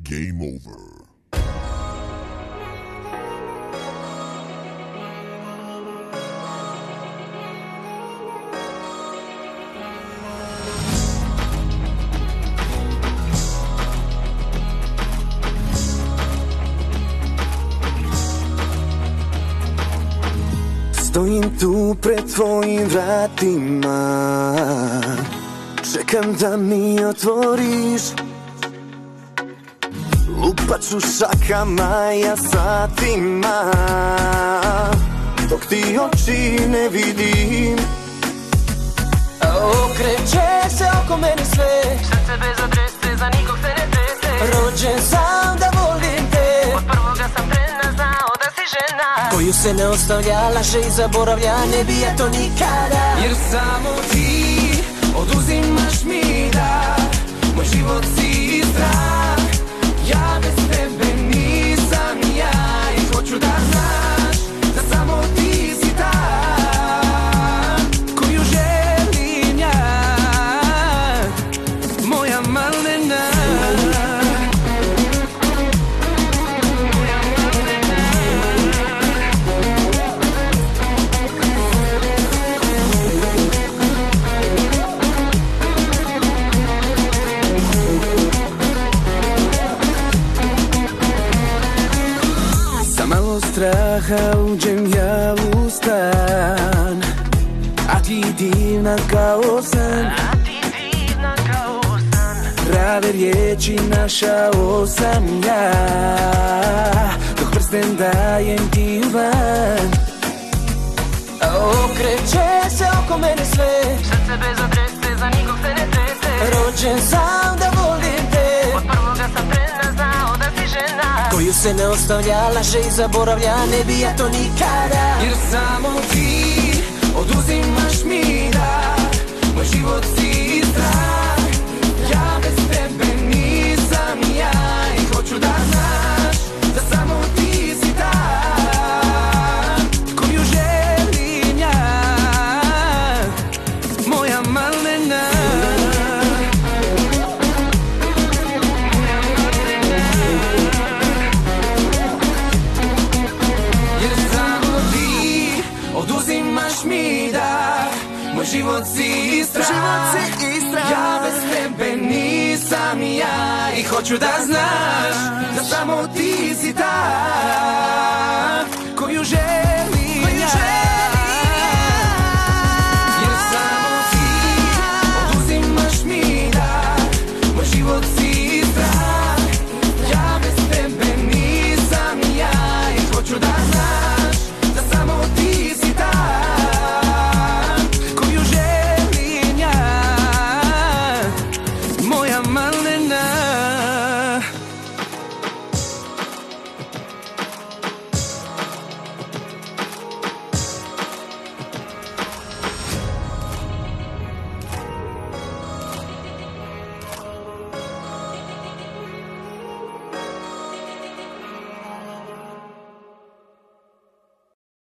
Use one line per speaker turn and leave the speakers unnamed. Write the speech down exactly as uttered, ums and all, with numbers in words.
Game over.
Stojim tu pred tvojim vratima, čekam da mi otvoriš. Lupat ću šakama ja satima, dok ti oči ne vidim.
Okreće se oko mene sve, srce bez adrese, za nikog se ne trese. Rođen sam da volim te, od prvoga sam trena znao da si žena koju se ne ostavlja, laže i zaboravlja, ne bi ja to nikada. Jer samo ti oduzimaš mi da moj život si strah. Ja bez tebe nisam ja i hoću da znaš da samo ti si ta koju želim ja, moja malena. Straha uđem ja u stan, a ti divna kao san, prave riječi našao sam ja, dok prsten dajem ti u van. Okreće se oko mene sve, srce bez adrese, za nikog se ne trese. Rođen sam da volim te, od prvoga sam trena znao da si žena koju se ne ostavlja, laže i zaboravlja, ne bi ja to nikada. Jer samo ti oduzimaš mi da moj život si strah. Ja bez tebe nisam ja i hoću da znaš da samo ti si ta koju želim ja, moja malena. Oduzimaš mi da moj život si strah. Ja bez tebe nisam ja i hoću da znaš da samo ti si ta koju želim ja.